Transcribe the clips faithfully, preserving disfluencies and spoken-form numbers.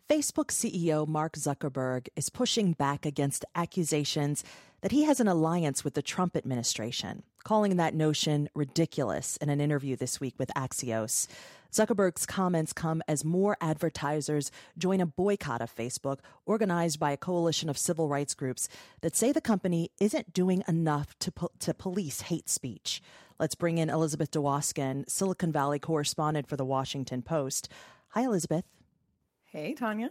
Facebook C E O Mark Zuckerberg is pushing back against accusations that he has an alliance with the Trump administration, calling that notion ridiculous in an interview this week with Axios. Zuckerberg's comments come as more advertisers join a boycott of Facebook organized by a coalition of civil rights groups that say the company isn't doing enough to, po- to police hate speech. Let's bring in Elizabeth Dwoskin, Silicon Valley correspondent for The Washington Post. Hi, Elizabeth. Hey, Tanya.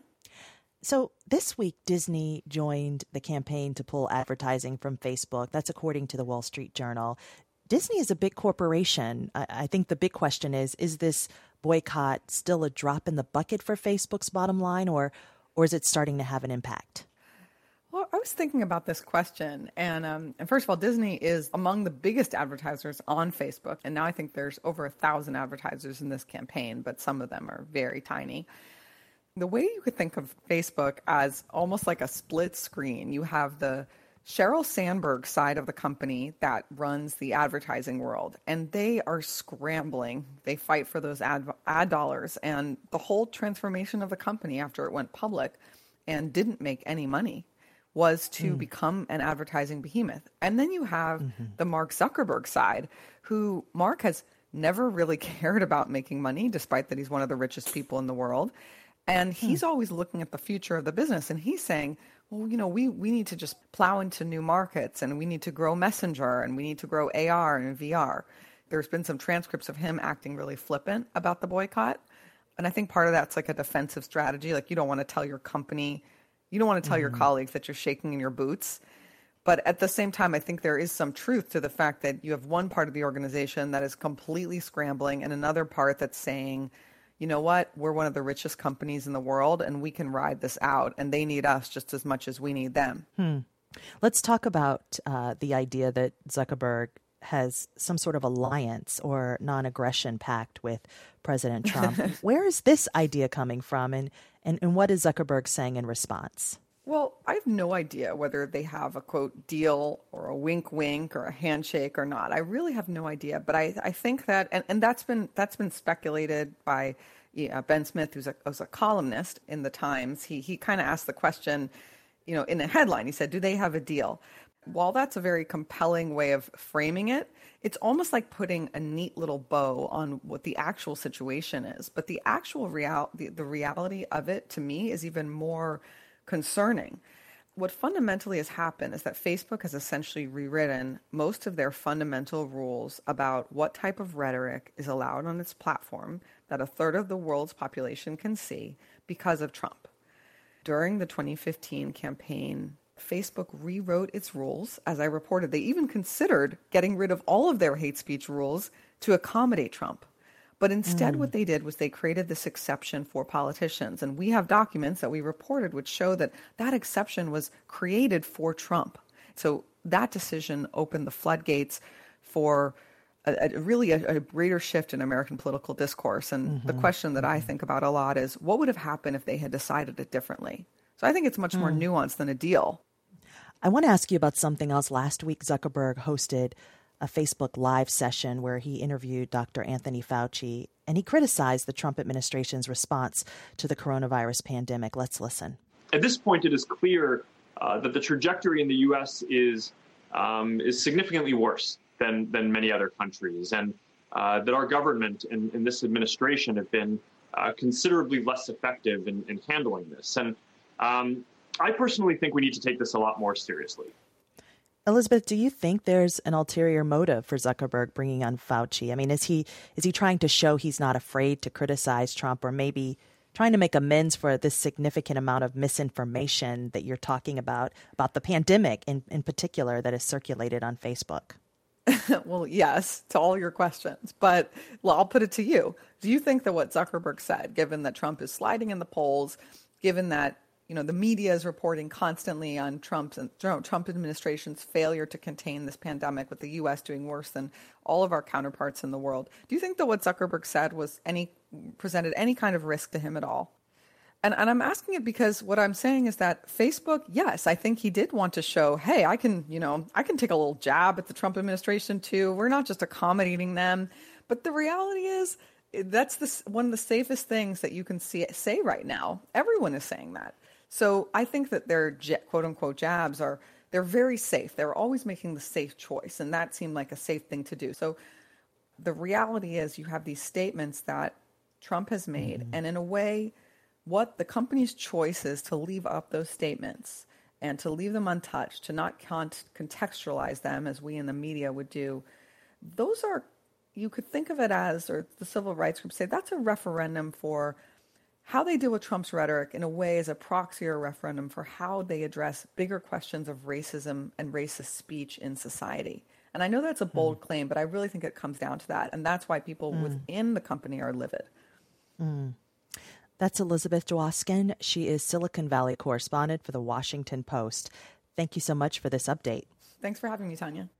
So this week, Disney joined the campaign to pull advertising from Facebook. That's according to the Wall Street Journal. Disney is a big corporation. I, I think the big question is, is this boycott still a drop in the bucket for Facebook's bottom line, or, or is it starting to have an impact? Well, I was thinking about this question. And, um, and first of all, Disney is among the biggest advertisers on Facebook. And now I think there's over a thousand advertisers in this campaign, but some of them are very tiny. The way you could think of Facebook as almost like a split screen, you have the Sheryl Sandberg side of the company that runs the advertising world, and they are scrambling. They fight for those ad, ad dollars, and the whole transformation of the company after it went public and didn't make any money was to mm. become an advertising behemoth. And then you have mm-hmm. the Mark Zuckerberg side, who Mark has never really cared about making money, despite that he's one of the richest people in the world. And he's hmm. always looking at the future of the business, and he's saying, well, you know, we, we need to just plow into new markets, and we need to grow Messenger, and we need to grow A R and V R. There's been some transcripts of him acting really flippant about the boycott. And I think part of that's like a defensive strategy. Like, you don't want to tell your company, you don't want to tell mm-hmm. your colleagues that you're shaking in your boots. But at the same time, I think there is some truth to the fact that you have one part of the organization that is completely scrambling and another part that's saying, you know what, we're one of the richest companies in the world and we can ride this out, and they need us just as much as we need them. Hmm. Let's talk about uh, the idea that Zuckerberg has some sort of alliance or non-aggression pact with President Trump. Where is this idea coming from, and, and, and what is Zuckerberg saying in response? Well, I have no idea whether they have a, quote, deal or a wink wink or a handshake or not. I really have no idea. But I, I think that, and, and that's been that's been speculated by yeah, Ben Smith, who's a, who's a columnist in the Times. He, he kind of asked the question, you know, in a headline. He said, do they have a deal? While that's a very compelling way of framing it, it's almost like putting a neat little bow on what the actual situation is. But the actual real, the, the reality of it, to me, is even more concerning. What fundamentally has happened is that Facebook has essentially rewritten most of their fundamental rules about what type of rhetoric is allowed on its platform that a third of the world's population can see because of Trump. During the twenty fifteen campaign, Facebook rewrote its rules. As I reported, they even considered getting rid of all of their hate speech rules to accommodate Trump. But instead, mm. what they did was they created this exception for politicians. And we have documents that we reported which show that that exception was created for Trump. So that decision opened the floodgates for a, a really a, a greater shift in American political discourse. And mm-hmm. the question that I think about a lot is, what would have happened if they had decided it differently? So I think it's much mm. more nuanced than a deal. I want to ask you about something else. Last week, Zuckerberg hosted a Facebook Live session where he interviewed Doctor Anthony Fauci, and he criticized the Trump administration's response to the coronavirus pandemic. Let's listen. At this point, it is clear uh, that the trajectory in the U S is um, is significantly worse than than many other countries, and uh, that our government and, and this administration have been uh, considerably less effective in, in handling this. And um, I personally think we need to take this a lot more seriously. Elizabeth, do you think there's an ulterior motive for Zuckerberg bringing on Fauci? I mean, is he is he trying to show he's not afraid to criticize Trump, or maybe trying to make amends for this significant amount of misinformation that you're talking about, about the pandemic in, in particular, that is circulated on Facebook? Well, yes, to all your questions. But well, I'll put it to you. Do you think that what Zuckerberg said, given that Trump is sliding in the polls, given that you know, the media is reporting constantly on Trump's and Trump administration's failure to contain this pandemic, with the U S doing worse than all of our counterparts in the world. Do you think that what Zuckerberg said was any presented any kind of risk to him at all? And, and I'm asking it because what I'm saying is that Facebook, yes, I think he did want to show, hey, I can, you know, I can take a little jab at the Trump administration too. We're not just accommodating them. But the reality is, that's the, one of the safest things that you can see say right now. Everyone is saying that. So I think that their quote unquote jabs are, they're very safe. They're always making the safe choice. And that seemed like a safe thing to do. So the reality is you have these statements that Trump has made. Mm-hmm. And in a way, what the company's choice is to leave up those statements and to leave them untouched, to not cont- contextualize them as we in the media would do, those are, you could think of it as, or the civil rights groups say, that's a referendum for how they deal with Trump's rhetoric in a way as a proxy or a referendum for how they address bigger questions of racism and racist speech in society. And I know that's a bold mm. claim, but I really think it comes down to that. And that's why people mm. within the company are livid. Mm. That's Elizabeth Dwoskin. She is Silicon Valley correspondent for The Washington Post. Thank you so much for this update. Thanks for having me, Tanya.